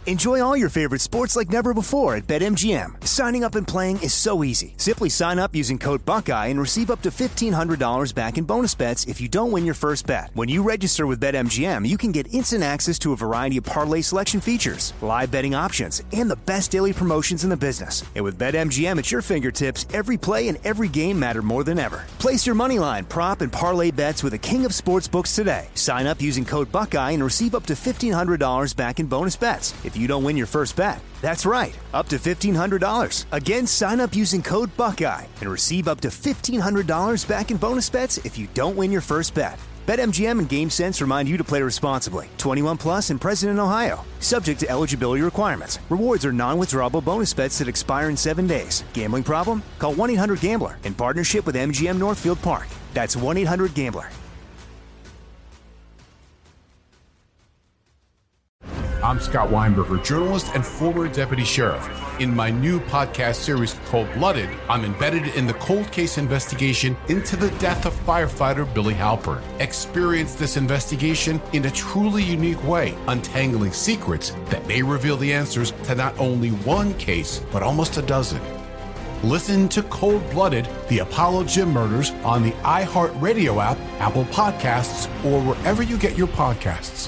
Enjoy all your favorite sports like never before at BetMGM. Signing up and playing is so easy. Simply sign up using code Buckeye and receive up to $1,500 back in bonus bets if you don't win your first bet. When you register with BetMGM, you can get instant access to a variety of parlay selection features, live betting options, and the best daily promotions in the business. And with BetMGM at your fingertips, every play and every game matter more than ever. Place your moneyline, prop, and parlay bets with the king of sportsbooks today. Sign up using code Buckeye and receive up to $1,500 back in bonus bets if you don't win your first bet. That's right, up to $1,500. Again, sign up using code Buckeye and receive up to $1,500 back in bonus bets if you don't win your first bet. BetMGM and GameSense remind you to play responsibly. 21 plus and present in Ohio. Subject to eligibility requirements. Rewards are non-withdrawable bonus bets that expire in 7 days. Gambling problem? Call 1-800-GAMBLER in partnership with MGM Northfield Park. That's 1-800-GAMBLER. I'm Scott Weinberger, journalist and former deputy sheriff. In my new podcast series, Cold Blooded, I'm embedded in the cold case investigation into the death of firefighter Billy Halpern. Experience this investigation in a truly unique way, untangling secrets that may reveal the answers to not only one case, but almost a dozen. Listen to Cold Blooded, the Apollo Gym Murders on the iHeartRadio app, Apple Podcasts, or wherever you get your podcasts.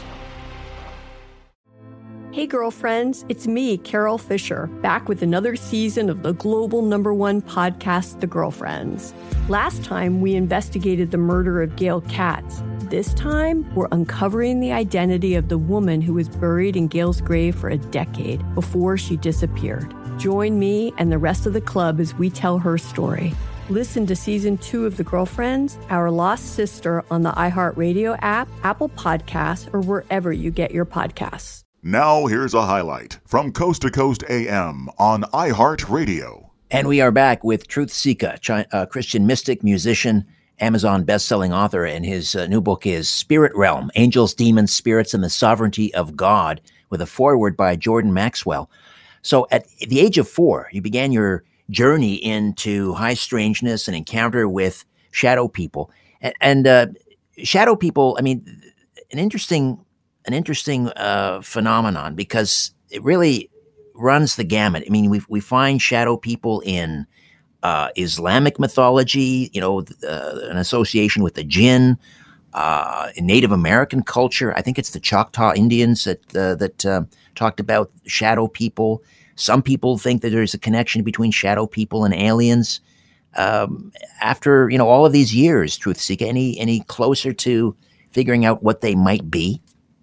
Hey girlfriends, it's me, Carol Fisher, back with another season of the global #1 podcast, The Girlfriends. Last time, we investigated the murder of Gail Katz. This time, we're uncovering the identity of the woman who was buried in Gail's grave for a decade before she disappeared. Join me and the rest of the club as we tell her story. Listen to Season 2 of The Girlfriends, Our Lost Sister on the iHeartRadio app, Apple Podcasts, or wherever you get your podcasts. Now here's a highlight from Coast to Coast AM on iHeartRadio. And we are back with Truth Sika, a Christian mystic, musician, Amazon best-selling author, and his new book is Spirit Realm, Angels, Demons, Spirits, and the Sovereignty of God, with a foreword by Jordan Maxwell. So at the age of 4, you began your journey into high strangeness and encounter with shadow people. And shadow people, I mean, an interesting phenomenon, because it really runs the gamut. I mean, we find shadow people in Islamic mythology, an association with the jinn, in Native American culture. I think it's the Choctaw Indians that talked about shadow people. Some people think that there's a connection between shadow people and aliens. After all of these years, Truth Seeker, any closer to figuring out what they might be?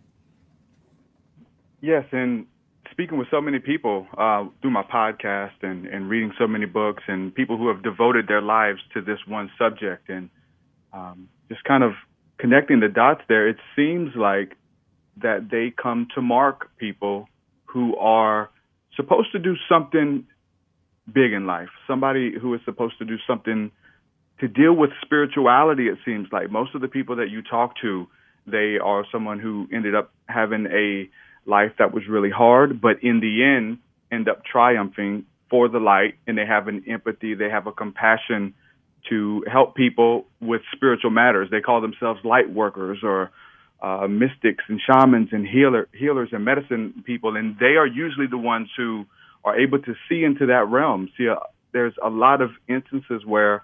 Yes, and speaking with so many people through my podcast and reading so many books and people who have devoted their lives to this one subject, and just kind of connecting the dots there, it seems like that they come to mark people who are supposed to do something big in life, somebody who is supposed to do something to deal with spirituality. It seems like most of the people that you talk to, they are someone who ended up having a life that was really hard, but in the end up triumphing for the light, and they have an empathy, they have a compassion to help people with spiritual matters. They call themselves light workers or mystics and shamans and healers and medicine people, and they are usually the ones who are able to see into that realm. There's a lot of instances where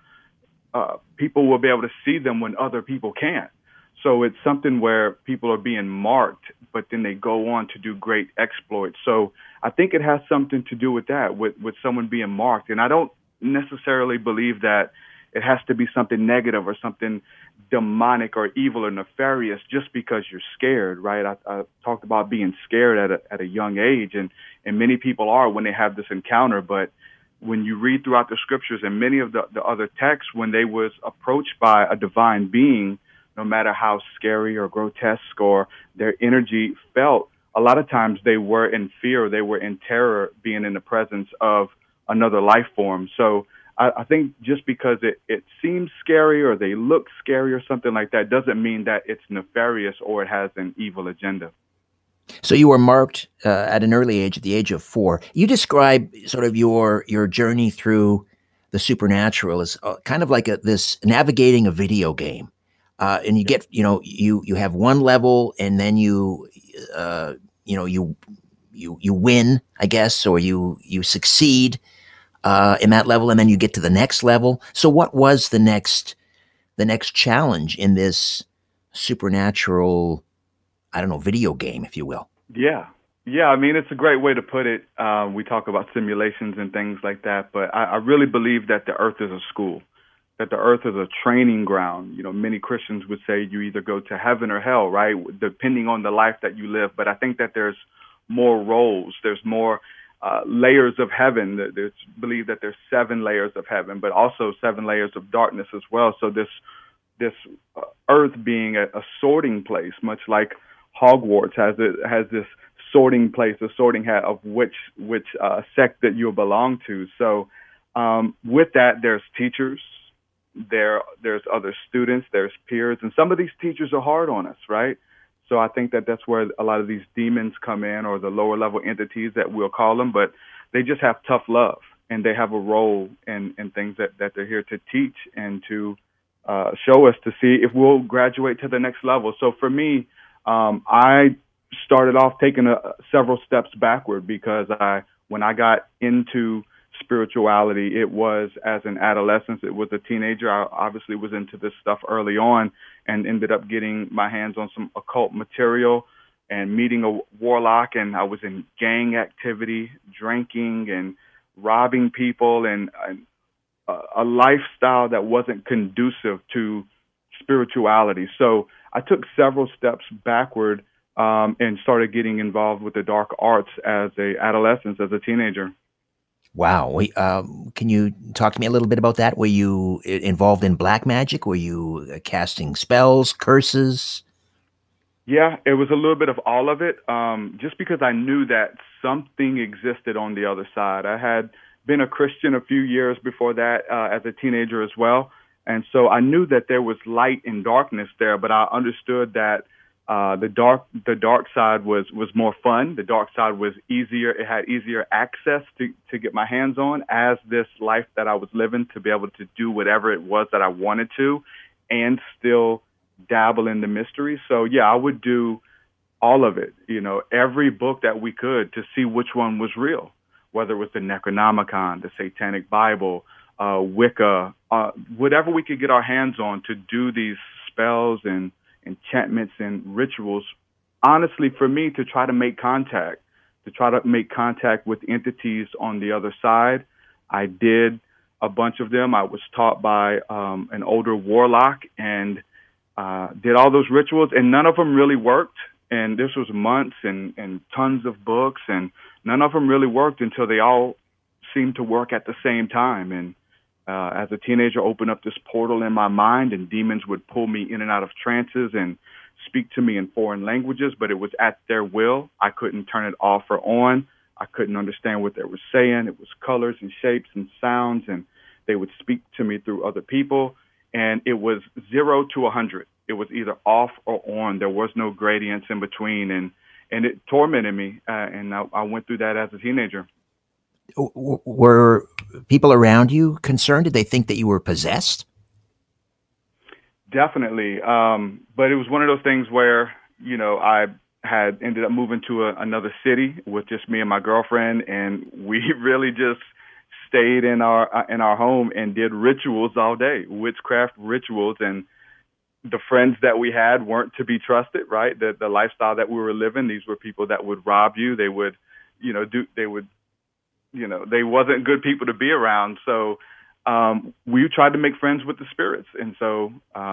people will be able to see them when other people can't. So it's something where people are being marked, but then they go on to do great exploits. So I think it has something to do with that, with someone being marked. And I don't necessarily believe that it has to be something negative or something demonic or evil or nefarious just because you're scared, right? I talked about being scared at a young age, and many people are when they have this encounter. But when you read throughout the scriptures and many of the other texts, when they was approached by a divine being, no matter how scary or grotesque or their energy felt, a lot of times they were in fear, they were in terror being in the presence of another life form. So I think just because it seems scary or they look scary or something like that doesn't mean that it's nefarious or it has an evil agenda. So you were marked at an early age, at the age of 4. You describe sort of your journey through the supernatural as kind of like this navigating a video game. And you get, you have one level, and then you you win, I guess, or you succeed in that level, and then you get to the next level. So what was the next challenge in this supernatural, I don't know, video game, if you will? Yeah. Yeah, I mean, it's a great way to put it. We talk about simulations and things like that, but I really believe that the earth is a school, that the earth is a training ground. You know, many Christians would say you either go to heaven or hell, right, depending on the life that you live. But I think that there's more roles. There's more layers of heaven. There's believe that there's 7 layers of heaven, but also 7 layers of darkness as well. So this earth being a sorting place, much like Hogwarts has this sorting place, a sorting hat of which sect that you belong to. So with that, there's teachers, there's other students, there's peers, and some of these teachers are hard on us, right? So I think that that's where a lot of these demons come in, or the lower level entities that we'll call them, but they just have tough love, and they have a role in things that they're here to teach and to show us to see if we'll graduate to the next level. So for me, I started off taking several steps backward, because when I got into spirituality, it was as an adolescent. It was a teenager. I obviously was into this stuff early on and ended up getting my hands on some occult material and meeting a warlock, and I was in gang activity, drinking and robbing people, and a lifestyle that wasn't conducive to spirituality. So I took several steps backward and started getting involved with the dark arts as a adolescent, as a teenager. Wow. Can you talk to me a little bit about that? Were you involved in black magic? Were you casting spells, curses? Yeah, it was a little bit of all of it, just because I knew that something existed on the other side. I had been a Christian a few years before that as a teenager as well. And so I knew that there was light and darkness there, but I understood that the dark side was more fun. The dark side was easier. It had easier access to get my hands on as this life that I was living, to be able to do whatever it was that I wanted to and still dabble in the mystery. So yeah, I would do all of it, every book that we could, to see which one was real, whether it was the Necronomicon, the Satanic Bible, Wicca, whatever we could get our hands on to do these spells and enchantments and rituals, honestly, for me, to try to make contact with entities on the other side. I did a bunch of them. I was taught by an older warlock and did all those rituals, and none of them really worked. And this was months and tons of books, and none of them really worked until they all seemed to work at the same time. And as a teenager, opened up this portal in my mind, and demons would pull me in and out of trances and speak to me in foreign languages, but it was at their will. I couldn't turn it off or on. I couldn't understand what they were saying. It was colors and shapes and sounds, and they would speak to me through other people. And it was 0 to 100. It was either off or on. There was no gradients in between, and it tormented me. And I went through that as a teenager. Were people around you concerned? Did they think that you were possessed? Definitely. But it was one of those things where, I had ended up moving to another city with just me and my girlfriend, and we really just stayed in our home and did rituals all day, witchcraft rituals. And the friends that we had weren't to be trusted, right? The lifestyle that we were living, these were people that would rob you. They would, they wasn't good people to be around. So we tried to make friends with the spirits. And so,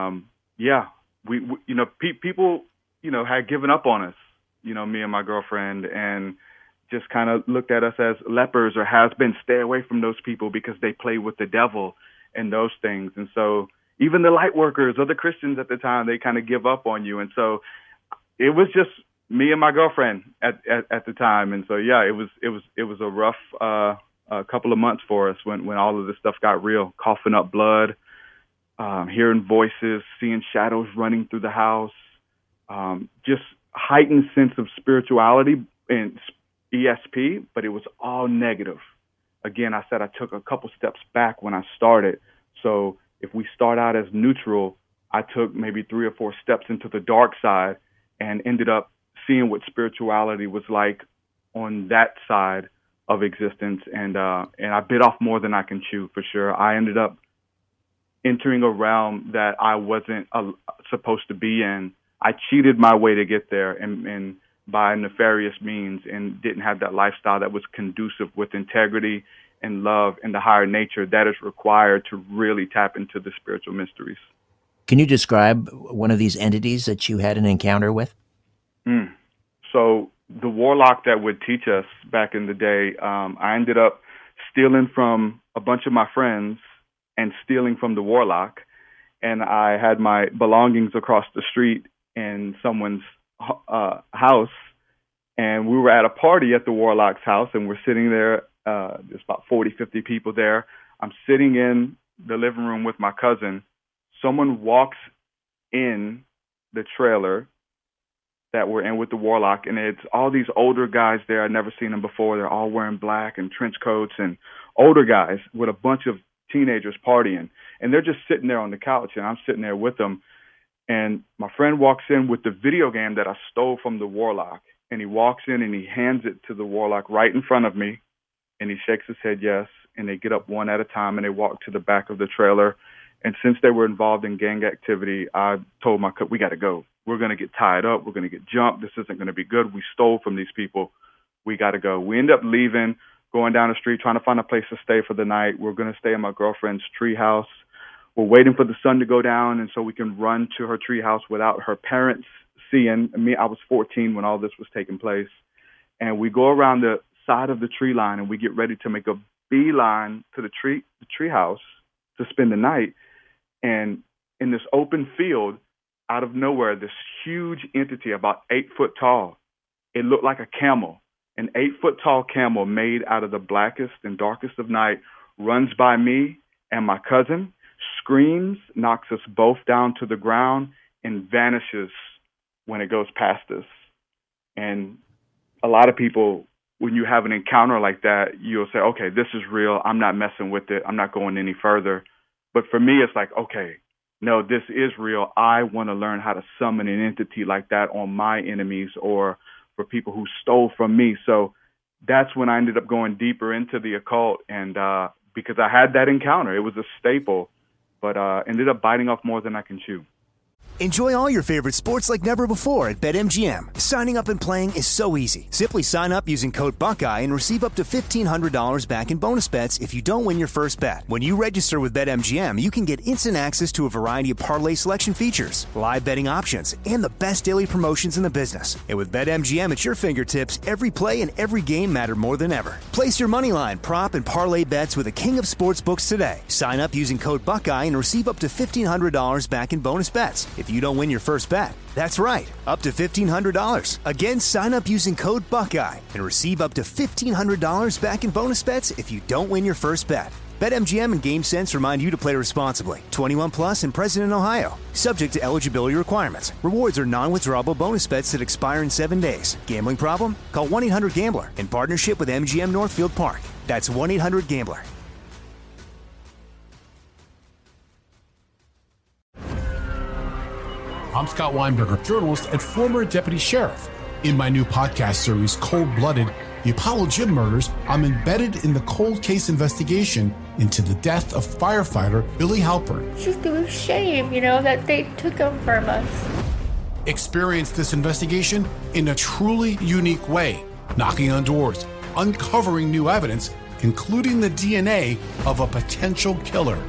people, had given up on us, me and my girlfriend, and just kind of looked at us as lepers or has-been. Stay away from those people because they play with the devil and those things. And so even the light workers or the Christians at the time, they kind of give up on you. And so it was just me and my girlfriend at the time. And so, yeah, it was a rough couple of months for us when all of this stuff got real, coughing up blood, hearing voices, seeing shadows running through the house, just heightened sense of spirituality and ESP, but it was all negative. Again, I said I took a couple steps back when I started. So if we start out as neutral, I took maybe 3 or 4 steps into the dark side and ended up seeing what spirituality was like on that side of existence, and I bit off more than I can chew, for sure. I ended up entering a realm that I wasn't supposed to be in. I cheated my way to get there, and by nefarious means, and didn't have that lifestyle that was conducive with integrity and love and the higher nature that is required to really tap into the spiritual mysteries. Can you describe one of these entities that you had an encounter with? So the warlock that would teach us back in the day, I ended up stealing from a bunch of my friends and stealing from the warlock. And I had my belongings across the street in someone's house. And we were at a party at the warlock's house, and we're sitting there. There's about 40, 50 people there. I'm sitting in the living room with my cousin. Someone walks in the trailer that we're in with the warlock, and it's all these older guys there. I'd never seen them before. They're all wearing black and trench coats, and older guys with a bunch of teenagers partying. And they're just sitting there on the couch, and I'm sitting there with them. And my friend walks in with the video game that I stole from the warlock, and he walks in and he hands it to the warlock right in front of me, and he shakes his head yes, and they get up one at a time, and they walk to the back of the trailer. And since they were involved in gang activity, I told my we got to go. We're going to get tied up. We're going to get jumped. This isn't going to be good. We stole from these people. We got to go. We end up leaving, going down the street, trying to find a place to stay for the night. We're going to stay in my girlfriend's treehouse. We're waiting for the sun to go down, and so we can run to her treehouse without her parents seeing me. I was 14 when all this was taking place. And we go around the side of the tree line, and we get ready to make a beeline to the treehouse to spend the night. And in this open field, out of nowhere, this huge entity about 8 foot tall, it looked like a camel, an 8 foot tall camel made out of the blackest and darkest of night, runs by me and my cousin, screams, knocks us both down to the ground, and vanishes when it goes past us. And a lot of people, when you have an encounter like that, you'll say, okay, this is real. I'm not messing with it. I'm not going any further. But for me, it's like, okay, no, this is real. I want to learn how to summon an entity like that on my enemies or for people who stole from me. So that's when I ended up going deeper into the occult. And because I had that encounter, it was a staple, but ended up biting off more than I can chew. Enjoy all your favorite sports like never before at BetMGM. Signing up and playing is so easy. Simply sign up using code Buckeye and receive up to $1,500 back in bonus bets if you don't win your first bet. When you register with BetMGM, you can get instant access to a variety of parlay selection features, live betting options, and the best daily promotions in the business. And with BetMGM at your fingertips, every play and every game matter more than ever. Place your moneyline, prop, and parlay bets with the king of sportsbooks today. Sign up using code Buckeye and receive up to $1,500 back in bonus bets if you don't win your first bet. That's right, up to $1,500. Again, sign up using code Buckeye and receive up to $1,500 back in bonus bets if you don't win your first bet. BetMGM and GameSense remind you to play responsibly. 21 plus and present in Ohio. Subject to eligibility requirements. Rewards are non-withdrawable bonus bets that expire in 7 days. Gambling problem? Call 1-800-GAMBLER in partnership with MGM Northfield Park. That's 1-800-GAMBLER. I'm Scott Weinberger, journalist and former deputy sheriff. In my new podcast series, Cold Blooded, The Apollo Gym Murders, I'm embedded in the cold case investigation into the death of firefighter Billy Halpern. It's just a shame, that they took him from us. Experience this investigation in a truly unique way, knocking on doors, uncovering new evidence, including the DNA of a potential killer.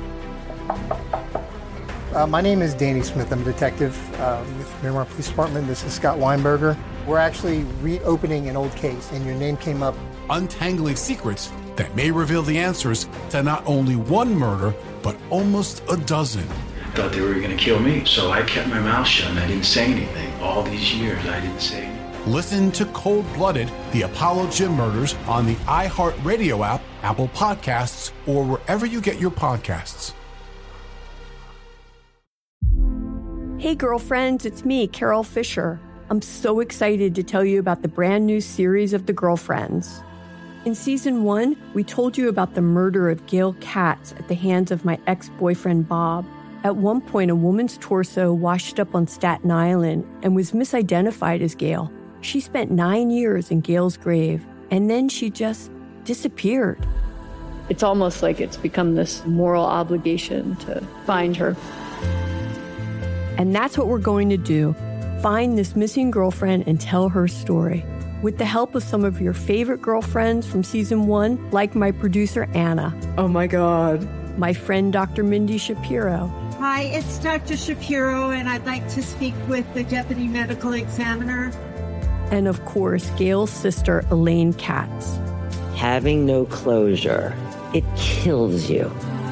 My name is Danny Smith. I'm a detective with Miramar Police Department. This is Scott Weinberger. We're actually reopening an old case, and your name came up. Untangling secrets that may reveal the answers to not only one murder, but almost a dozen. I thought they were going to kill me, so I kept my mouth shut and I didn't say anything. All these years, I didn't say anything. Listen to Cold Blooded, The Apollo Gym Murders on the iHeartRadio app, Apple Podcasts, or wherever you get your podcasts. Hey girlfriends, it's me, Carol Fisher. I'm so excited to tell you about the brand new series of The Girlfriends. In season 1, we told you about the murder of Gail Katz at the hands of my ex-boyfriend Bob. At one point, a woman's torso washed up on Staten Island and was misidentified as Gail. She spent 9 years in Gail's grave. And then she just disappeared. It's almost like it's become this moral obligation to find her. And that's what we're going to do. Find this missing girlfriend and tell her story. With the help of some of your favorite girlfriends from season 1, like my producer, Anna. Oh my God. My friend, Dr. Mindy Shapiro. Hi, it's Dr. Shapiro, and I'd like to speak with the Deputy Medical Examiner. And of course, Gail's sister, Elaine Katz. Having no closure, it kills you.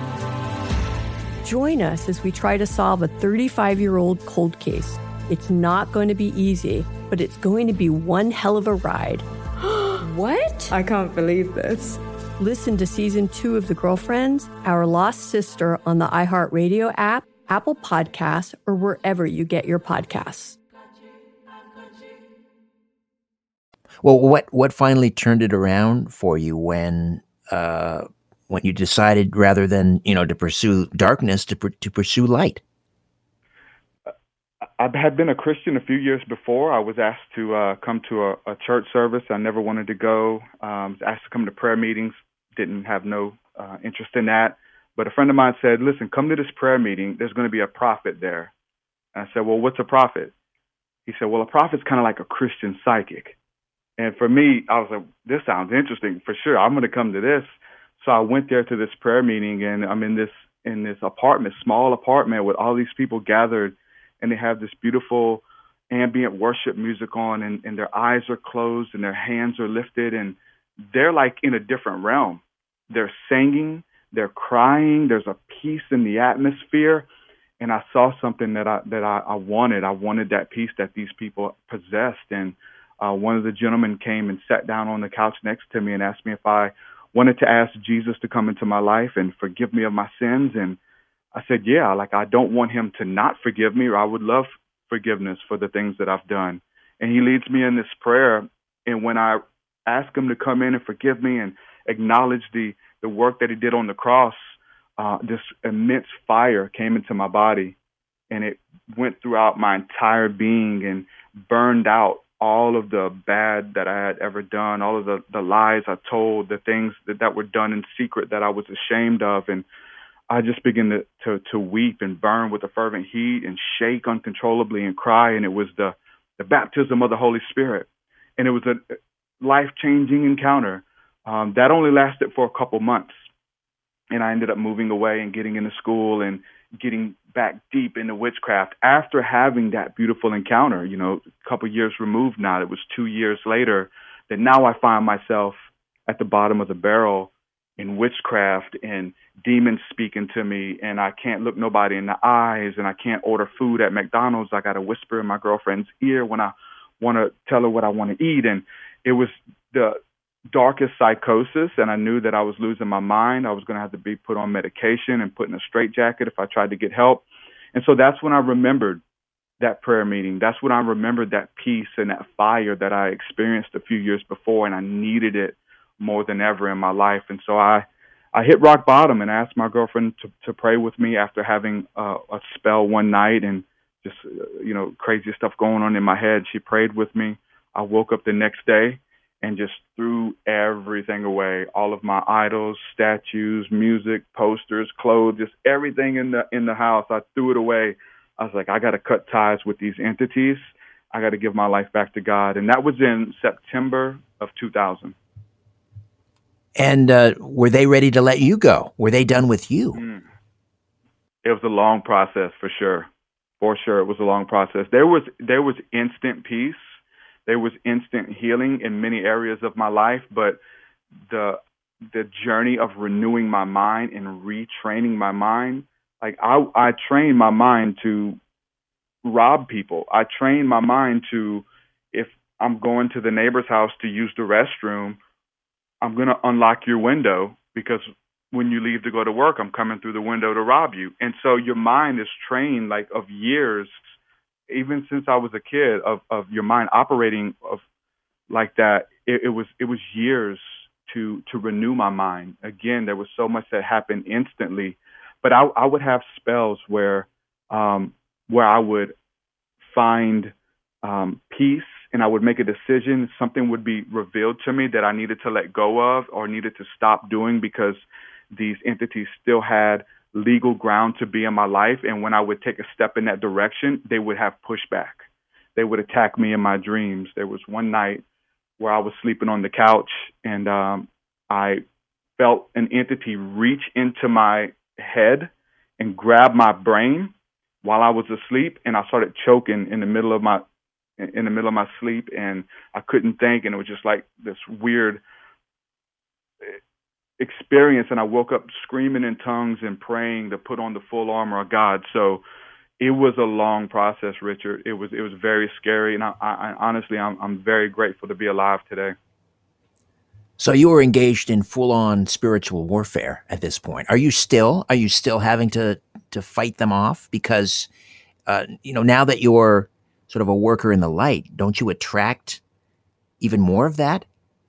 Join us as we try to solve a 35-year-old cold case. It's not going to be easy, but it's going to be one hell of a ride. What? I can't believe this. Listen to season 2 of The Girlfriends, Our Lost Sister on the iHeartRadio app, Apple Podcasts, or wherever you get your podcasts. Well, what finally turned it around for you when you decided, rather than to pursue darkness, to pursue light? I had been a Christian a few years before. I was asked to come to a church service. I never wanted to go. I was asked to come to prayer meetings. Didn't have no interest in that. But a friend of mine said, listen, come to this prayer meeting. There's going to be a prophet there. And I said, well, what's a prophet? He said, well, a prophet's kind of like a Christian psychic. And for me, I was like, this sounds interesting for sure. I'm going to come to this. So I went there to this prayer meeting, and I'm in this apartment, small apartment, with all these people gathered, and they have this beautiful ambient worship music on, and their eyes are closed and their hands are lifted, and they're like in a different realm. They're singing, they're crying. There's a peace in the atmosphere, and I saw something that I wanted. I wanted that peace that these people possessed, and one of the gentlemen came and sat down on the couch next to me and asked me if I wanted to ask Jesus to come into my life and forgive me of my sins. And I said, yeah, like I don't want him to not forgive me, or I would love forgiveness for the things that I've done. And he leads me in this prayer. And when I ask him to come in and forgive me and acknowledge the work that he did on the cross, this immense fire came into my body, and it went throughout my entire being and burned out all of the bad that I had ever done, all of the lies I told, the things that were done in secret that I was ashamed of. And I just began to weep and burn with a fervent heat and shake uncontrollably and cry. And it was the baptism of the Holy Spirit. And it was a life-changing encounter that only lasted for a couple months. And I ended up moving away and getting into school and getting back deep into witchcraft after having that beautiful encounter, a couple years removed now. It was 2 years later that now I find myself at the bottom of the barrel in witchcraft and demons speaking to me, and I can't look nobody in the eyes, and I can't order food at McDonald's. I got to whisper in my girlfriend's ear when I want to tell her what I want to eat. And it was the darkest psychosis, and I knew that I was losing my mind. I was going to have to be put on medication and put in a straitjacket if I tried to get help. And so that's when I remembered that prayer meeting. That's when I remembered that peace and that fire that I experienced a few years before, and I needed it more than ever in my life. And so I hit rock bottom and asked my girlfriend to pray with me after having a spell one night and just, crazy stuff going on in my head. She prayed with me. I woke up the next day and just threw everything away, all of my idols, statues, music, posters, clothes, just everything in the house. I threw it away. I was like, I got to cut ties with these entities. I got to give my life back to God. And that was in September of 2000. And were they ready to let you go? Were they done with you? It was a long process, for sure. For sure, it was a long process. There was instant peace. There was instant healing in many areas of my life, but the journey of renewing my mind and retraining my mind, like I trained my mind to rob people. I trained my mind to, if I'm going to the neighbor's house to use the restroom, I'm going to unlock your window because when you leave to go to work, I'm coming through the window to rob you. And so your mind is trained like of years, even since I was a kid, of your mind operating of like that. It was years to renew my mind. Again, there was so much that happened instantly, but I would have spells where I would find peace and I would make a decision, something would be revealed to me that I needed to let go of or needed to stop doing because these entities still had legal ground to be in my life. And when I would take a step in that direction, they would have pushback. They would attack me in my dreams. There was one night where I was sleeping on the couch, and I felt an entity reach into my head and grab my brain while I was asleep, and I started choking in the middle of my sleep, and I couldn't think, and it was just like this weird experience, and I woke up screaming in tongues and praying to put on the full armor of God. So it was a long process, Richard. It was very scary, and I honestly, I'm very grateful to be alive today. So you were engaged in full-on spiritual warfare at this point. Are you still having to fight them off? Because, now that you're sort of a worker in the light, don't you attract even more of that?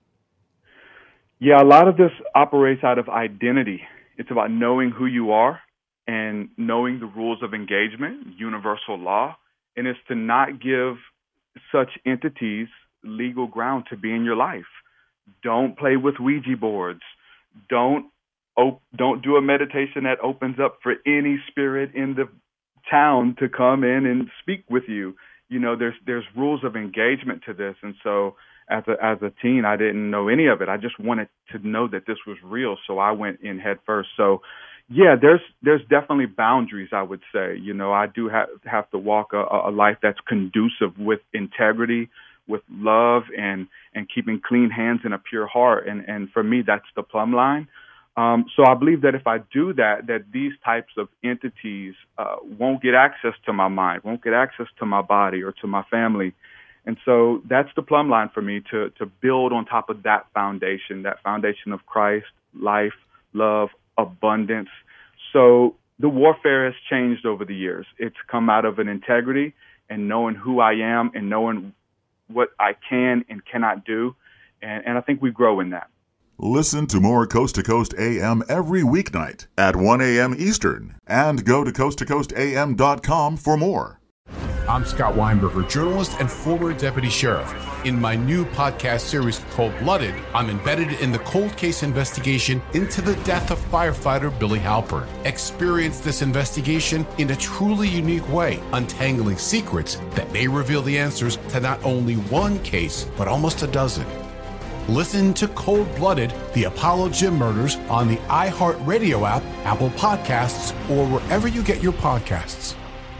Yeah, a lot of this operates out of identity. It's about knowing who you are and knowing the rules of engagement, universal law, and it's to not give such entities legal ground to be in your life. Don't play with Ouija boards. Don't do a meditation that opens up for any spirit in the town to come in and speak with you. There's rules of engagement to this, and so as a teen, I didn't know any of it. I just wanted to know that this was real, so I went in head first. So, yeah, there's definitely boundaries, I would say. I do have to walk a life that's conducive with integrity, with love, and keeping clean hands and a pure heart. And for me, that's the plumb line. So I believe that if I do that these types of entities won't get access to my mind, won't get access to my body or to my family. And so that's the plumb line for me, to build on top of that foundation of Christ, life, love, abundance. So the warfare has changed over the years. It's come out of an integrity and knowing who I am and knowing what I can and cannot do. And I think we grow in that. Listen to more Coast to Coast AM every weeknight at 1 a.m. Eastern, and go to coasttocoastam.com for more. I'm Scott Weinberger, journalist and former deputy sheriff. In my new podcast series called Blooded, I'm embedded in the cold case investigation into the death of firefighter Billy Halpern. Experience this investigation in a truly unique way, untangling secrets that may reveal the answers to not only one case, but almost a dozen. Listen to Cold Blooded, the Apollo Gym Murders on the iHeartRadio app, Apple Podcasts, or wherever you get your podcasts.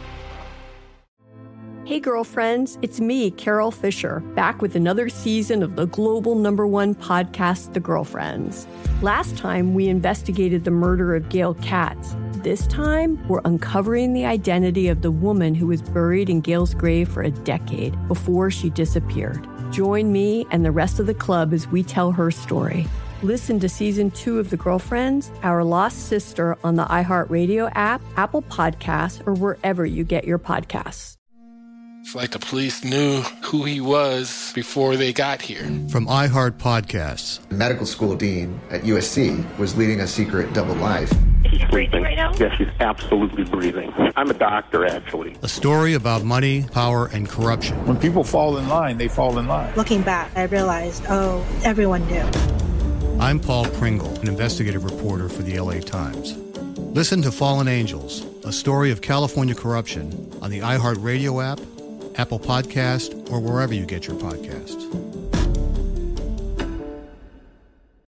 Hey girlfriends, it's me, Carol Fisher, back with another season of the global #1 podcast, The Girlfriends. Last time, we investigated the murder of Gail Katz. This time, we're uncovering the identity of the woman who was buried in Gail's grave for a decade before she disappeared. Join me and the rest of the club as we tell her story. Listen to Season 2 of The Girlfriends, Our Lost Sister on the iHeartRadio app, Apple Podcasts, or wherever you get your podcasts. It's like the police knew who he was before they got here. From iHeart Podcasts. Medical school dean at USC was leading a secret double life. Is she breathing right now? Yes, she's absolutely breathing. I'm a doctor, actually. A story about money, power, and corruption. When people fall in line, they fall in line. Looking back, I realized, everyone knew. I'm Paul Pringle, an investigative reporter for the LA Times. Listen to Fallen Angels, a story of California corruption on the iHeartRadio app, Apple Podcast, or wherever you get your podcasts.